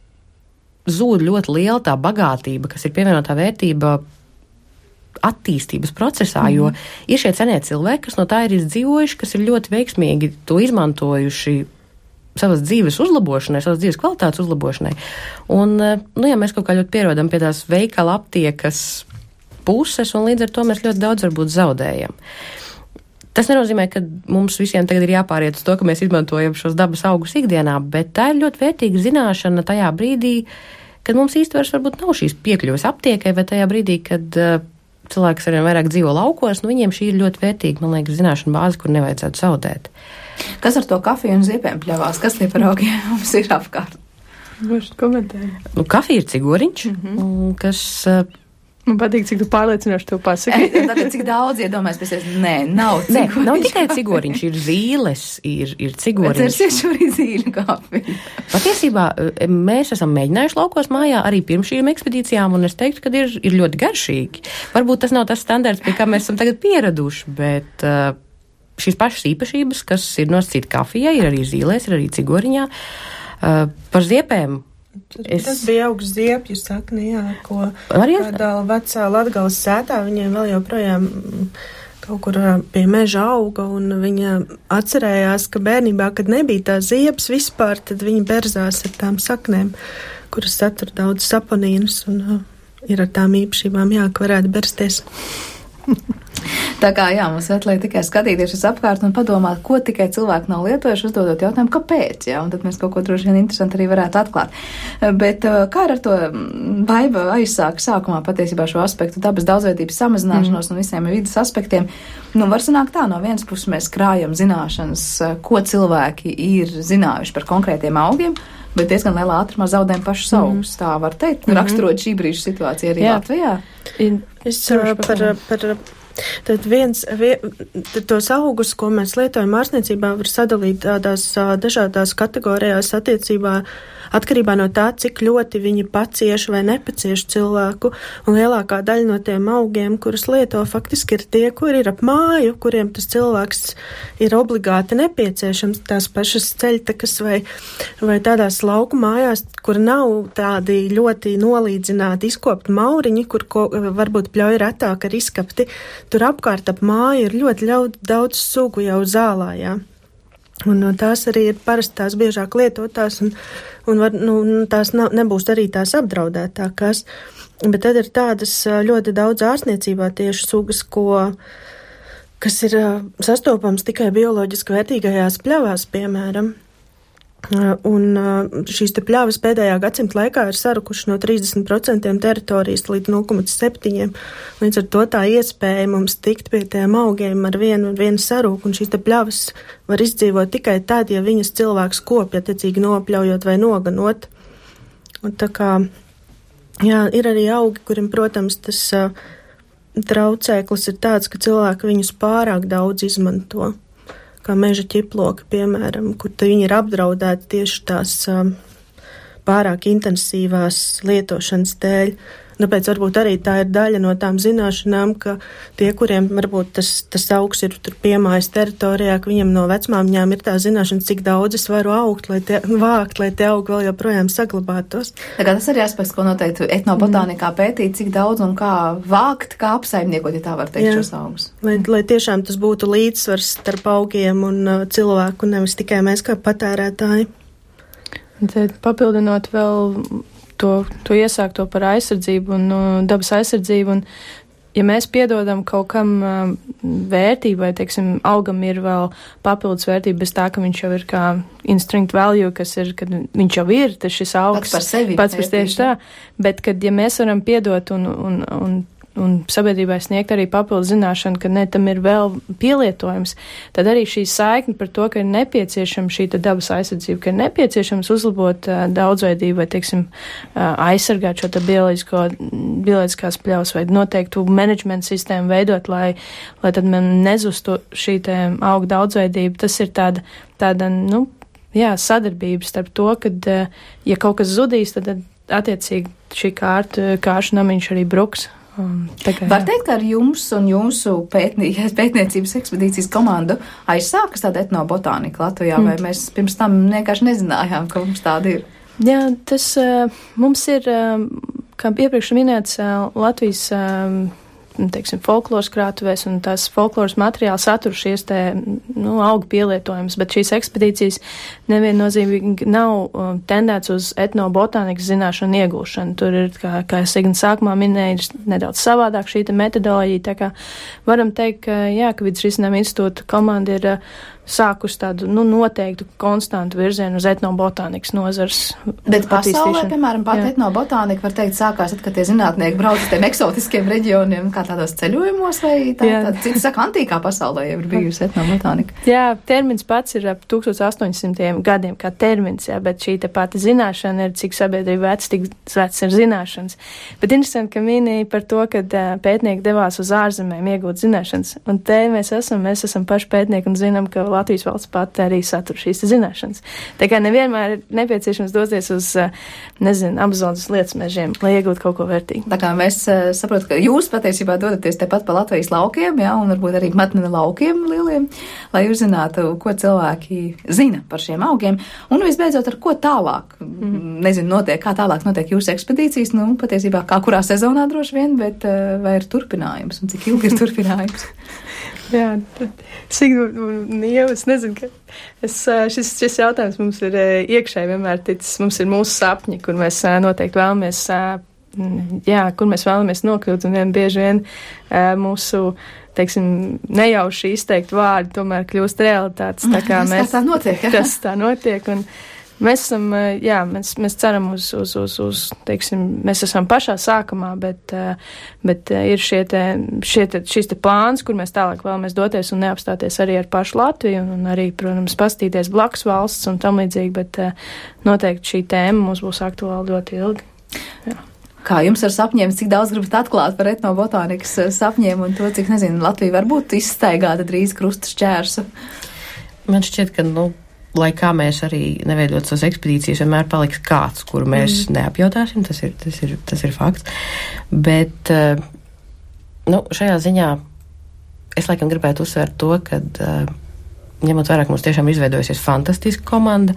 zūd ļoti liela tā bagātība, kas ir pievienotā vērtība attīstības procesā, mm. jo ir šie cenie cilvēki, kas no tā ir izdzīvojuši, kas ir ļoti veiksmīgi to izmantojuši savas dzīves uzlabošanai, savas dzīves kvalitātes uzlabošanai. Un, nu, ja mēs kaut kā ļoti pierodam pie tās veikala aptiekas puses, un līdz ar to mēs ļoti daudz varbūt zaudējam. Tas nenozīmē, ka mums visiem tagad ir jāpāriet uz to, ka mēs izmantojam šos dabas augus ikdienā, bet tā ir ļoti vērtīga zināšana tajā brīdī, kad mums īsti vairs varbūt nav šīs piekļuves aptiekai, vai tajā brīdī, kad uh, cilvēks arvien vairāk dzīvo laukos, nu viņiem šī ir ļoti vērtīga, man liekas, zināšana bāze, kur nevajadzētu zaudēt. Kas ar to kafiju un ziepēm pļavās? Kas tie par augiem mums ir apkārt? Varbūt komentēt. Nu, kafija ir cigoriņš, mm-hmm. kas... Uh, Man patīk, cik tu pārliecinoši to pasaki. Tagad cik daudz iedomājas pēc es, nē, nav cigoriņš. Nē, nav tikai cigoriņš, ir zīles, ir, ir cigoriņš. Bet ir šorī zīļu kafija. Patiesībā mēs esam mēģinājuši laukos mājā arī pirms šīm ekspedīcijām, un es teiktu, ka ir, ir ļoti garšīgi. Varbūt tas nav tas standarts, pie kā mēs esam tagad pieraduši, bet uh, šīs pašas īpašības, kas ir nosacīta kafijā, ir arī zīlēs, ir arī cigoriņā. Uh, par ziepēm. Es... Tas bija augsts ziepju sakne, jā, ko kādā vecā Latgales sētā viņiem vēl joprojām kaut kur pie meža auga, un viņa atcerējās, ka bērnībā, kad nebija tā ziepes vispār, tad viņa berzās ar tām saknēm, kuras satur daudz saponīnus, un uh, ir ar tām īpašībām, jā, ka varētu bersties. Tā kā, jā, mums atliek tikai skatīties uz apkārt un padomāt, ko tikai cilvēki nav lietojuši, uzdodot jautājumu, kāpēc, jā, un tad mēs kaut ko droši vien interesanti arī varētu atklāt. Bet kā ar to Baiba aizsāka sākumā patiesībā šo aspektu dabas daudzveidības samazināšanos mm. un visiem vidas aspektiem? Nu, var sanākt tā, no vienas puses mēs krājam zināšanas, ko cilvēki ir zinājuši par konkrētiem augiem, bet diezgan lielā ātrumā zaudējam pašus augus. Mm. Tā var teikt, mm-hmm. raksturot šī brīža situāciju arī jā. Latvijā. Es par, par Tad viens, vien, tos augus, ko mēs lietojam ārstniecībā, var sadalīt tādās dažādās kategorijās attiecībā atkarībā no tā, cik ļoti viņi pacieš vai nepacieš cilvēku, un lielākā daļa no tiem augiem, kurus lieto, faktiski ir tie, kur ir ap māju, kuriem tas cilvēks ir obligāti nepieciešams, tās pašas ceļtakas vai, vai tādās lauku mājās, kur nav tādi ļoti nolīdzināti izkopti mauriņi, kur ko, varbūt pļauj retāk ar izkapti. Tur apkārt ap māju ir ļoti ļaud, daudz sugu jau zālājā. Un no tās arī ir parasti tās biežāk lietotās, un, un var, nu, tās nav, nebūs arī tās apdraudētākās. Bet tad ir tādas ļoti daudz ārstniecībā tieši sugas, ko, kas ir sastopams tikai bioloģiski vērtīgajās pļavās, piemēram. Un šīs te pļavas pēdējā gadsimta laikā ir sarukuši no trīsdesmit procentiem teritorijas līdz nulle komats septiņi. Līdz ar to tā iespēja mums tikt pie tiem augiem ar vienu, vienu sarūku, un šīs te pļavas var izdzīvot tikai tad, ja viņas cilvēks kopja, attiecīgi nopļaujot vai noganot. Un tā kā, jā, ir arī augi, kuriem, protams, tas uh, traucēklis ir tāds, ka cilvēki viņus pārāk daudz izmanto. Kā meža ķiploki, piemēram, kur viņi ir apdraudēti tieši tās um, pārāk intensīvās lietošanas dēļ. Tāpēc varbūt arī tā ir daļa no tām zināšanām, ka tie, kuriem varbūt tas, tas augs ir tur piemājas teritorijā, ka viņam no vecmāmiņām ir tā zināšana, cik daudz es varu augt, lai tie, vākt, lai tie augi vēl joprojām saglabātos. Tagad tas arī aspekts, ko noteikti etnobotānikā mm. pētīt, cik daudz un kā vākt, kā apsaimniekot, ja tā var teikt, jā, šos augus. Lai, lai tiešām tas būtu līdzsvars starp augiem un uh, cilvēku, nevis tikai mēs kā patērētāji. Tad papildinot vēl to, to iesākto par aizsardzību un uh, dabas aizsardzību, un ja mēs piedodam kaut kam uh, vērtību, vai, teiksim, augam ir vēl papildus vērtība bez tā, ka viņš jau ir kā instinct value, kas ir, kad viņš jau ir, tas šis augs pats par sevi, pats par tieši tā, bet kad ja mēs varam piedot un, un, un un sabiedrībai sniegt arī papildu zināšanu, ka ne, tam ir vēl pielietojums, tad arī šī saikne par to, ka ir nepieciešama šī dabas aizsardzība, ka ir nepieciešams uzlabot uh, daudzveidību vai, teiksim, uh, aizsargāt šo bioloģisko, bioloģiskās pļaus vai noteiktu menedžmenta sistēmu veidot, lai, lai tad man nezustu šī te auga daudzveidība. Tas ir tāda, tāda, nu, jā, sadarbība starp to, kad, uh, ja kaut kas zudīs, tad, tad attiecīgi šī kārta, kāršu namiņš arī bruks. Um, Tagad, Var teikt, ka ar jums un jūsu pētnie, pētniecības ekspedīcijas komandu aizsākas tāda etnobotānika Latvijā, mm. vai mēs pirms tam vienkārši nezinājām, ka mums tāda ir? Jā, tas uh, mums ir, uh, kā iepriekš minēts, uh, Latvijas uh, teiksim, folkloras krātuvēs un tās folkloras materiāli satur šies te, nu, augu pielietojums, bet šīs ekspedīcijas neviennozīmīgi nav um, tendēts uz etnobotānikas zināšanu iegūšanu. Tur ir, kā, kā es gan sākumā minēju, ir nedaudz savādāk šī te metodoloģija, tā kā varam teikt, ka, jā, ka Vides risinājuma institūta komanda ir uh, sākus tādu, nu, noteiktu konstantu virzienu uz etnobotānikas nozars. Bet pasaulē, piemēram, pat jā. etnobotānika, var teikt, sākās, kad tie zinātnieki brauc uz tiem eksotiskiem reģioniem, kā tādos ceļojumos, vai tā, tā cita saka, antīkā pasaulē jau ir bijusi etnobotānika. Jā, termins pats ir ap tūkstoš astoņsimtiem gadiem kā termins, jā, bet šī te pati zināšana ir, cik sabiedrība vec, tik vec ir zināšanas. Bet interesanti, ka minēja par to, ka pētnieki devās uz ārzemēm iegūt zināšanas, un te mēs esam, mēs esam paši pētnieki un zinām, ka Latvijas valsts pati arī satur šīs zināšanas. Tā kā nevienmēr ir nepieciešams doties uz, nezinu, Amazonas lietus mežiem, lai iegūtu kaut ko vērtīgu. Tā kā mēs saprotam, ka jūs patiesībā dodaties tepat pa Latvijas laukiem, jā, un varbūt arī matnena laukiem lieliem, lai uzzinātu, ko cilvēki zina par šiem augiem. Un visbeidzot, ar ko tālāk, mm. nezinu, notiek, kā tālāk notiek jūsu ekspedīcijas, nu, patiesībā kā kurā sezonā droši vien, bet vai ir turpinājums un cik ilgi ir turpinājums? Jā, tad Signu un Ieva, es nezinu, ka es, šis, šis jautājums mums ir iekšēji vienmēr ticis, mums ir mūsu sapņi, kur mēs noteikti vēlamies, jā, kur mēs vēlamies nokļūt, un vien bieži vien mūsu, teiksim, nejauši izteikt vārdi tomēr kļūst realitātes. Tā kā mēs, tā notiek, jā. Tas tā notiek, un mēs esam, jā, mēs, mēs ceram uz, uz, uz, uz, teiksim, mēs esam pašā sākumā, bet, bet ir šie te, šie te, šis te plāns, kur mēs tālāk vēlamies doties un neapstāties arī ar pašu Latviju un, un arī, protams, pastīties blakus valsts un tam līdzīgi, bet noteikti šī tēma mums būs aktuāla ļoti ilgi. Jā. Kā jums ar sapņiem, cik daudz gribat atklāt par etnobotānikas sapņiem un to, cik, nezinu, Latvija var būt izstaigāta drīz krusta šķērsu? Man šķiet, ka, nu, lai kā mēs arī neveidot savas ekspedīcijas, vienmēr paliks kāds, kuru mēs mm. neapjautāsim, tas ir, tas ir, tas ir fakts. Bet, nu, šajā ziņā es laikam gribētu uzsvērt to, ka, ņemot vērā, ka mums tiešām izveidojusies fantastiska komanda,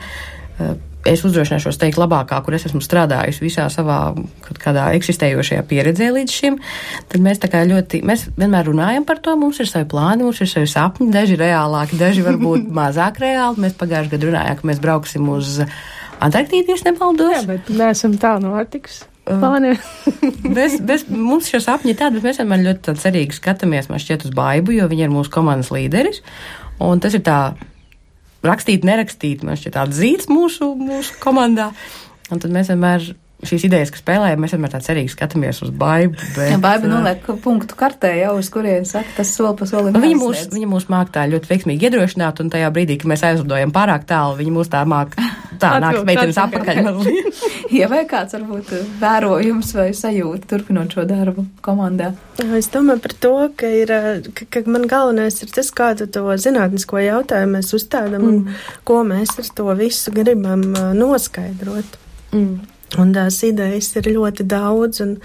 es uzdrošināšos teikt labākā, kur es esmu strādājusi visā savā kaut kādā eksistējošajā pieredzē līdz šim, tad mēs tā kā ļoti, mēs vienmēr runājam par to, mums ir savi plāni, mums ir savi sapņi, daži reālāki, daži varbūt mazāk reāli. Mēs pagājuši gadu runājām, ka mēs brauksim uz Antarktīdu, ja nemaldos. Jā, bet neesam tālu no Arktikas. Plāni. bez, bez, mums šie sapņi ir tādi, bet mēs vienmēr ļoti cerīgi skatāmies, man šķiet, uz Baibu, jo viņa ir mūsu komandas līderis, un tas ir tā rakstīt, nerakstīt, man šķiet tāds zīts mūsu, mūsu komandā. Un tad mēs vienmēr šīs idejas, kas spēlējam, mēs vienmēr tā cerīgi skatāmies uz Baibu. Bet, ja Baiba noliek punktu kartē jau, uz kurien saka, tas soli pa solim. Viņa mūs, viņa mūs māk tā ļoti veiksmīgi iedrošināt, un tajā brīdī, kad mēs aizlidojam pārāk tālu, viņa mūs tā māk tā nāk meitenes apakaļ. Ja vai kāds varbūt vērojums vai sajūta turpinot šo darbu komandā? Es domāju par to, ka, ir, ka, ka man galvenais ir tas, kādu to zinātnisko jautājumu mēs uzstādam mm. un ko mēs ar to visu gribam noskaidrot. Mm. Un tās idejas ir ļoti daudz. Un,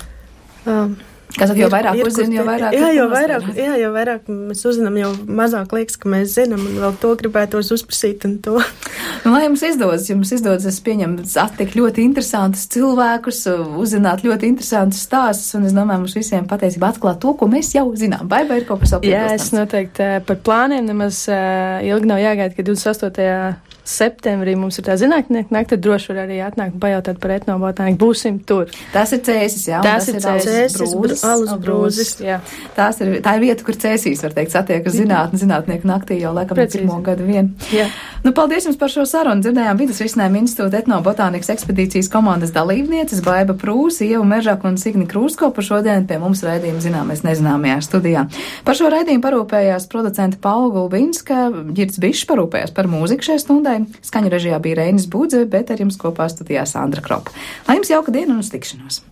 um, Kas tad jau vairāk ir, uzzina, jau vairāk jā, jau vairāk, jā, jau vairāk mēs uzzinām, jau mazāk liekas, ka mēs zinām, un vēl to gribētos uzprasīt un to. Nu, lai jums izdodas, jums izdodas, es pieņemu, attikt ļoti interesantus cilvēkus, uzzināt ļoti interesantus stāstus, un es domāju, mums visiem patiesībā atklāt to, ko mēs jau zinām. Baiba ir kaut kas vēl Jā, es noteikti par plāniem nemaz ilgi nav jāgaida, ka divdesmit astotajā septembrī mums ir tā zinātnieka nakta, droši var arī atnākt un pajautāt par etnobotāniku. Būsim tur. Tas ir Cēsis, jā. Tas, tas ir Cēsis, brūzis, alus brūzis. Jā. Tās ir, tā ir vieta, kur Cēsīs, var teikt, satiek ar zinātni, zinātnieku naktī jau laikam pirmo gadu vien. Jā. Nu, paldies jums par šo sarunu. Dzirdējām Vides risinājuma institūta etnobotānikas ekspedīcijas komandas dalībnieces Baiba Prūsi, Ieva Mežaka un Signi Krūsko par šodien pie mums raidījuma Zināmais nezināmajā studijā. Par šo raidījumu parūpējās producenta Paula Gulbinska, Ģirds Bišs parūpējās par mūziku šajā stundai. Skaņu režijā bija Reinis Budze, bet ar jums kopā studijā Sandra Kropa. Lai jums jauka diena un uz tikšanos!